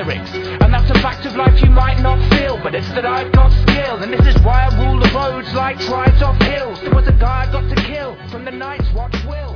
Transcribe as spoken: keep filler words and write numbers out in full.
lyrics. And that's a fact of life you might not feel, but it's that I've got skill. And this is why I rule the roads like tribes of hills. There was a guy I got to kill from the Night's Watch will.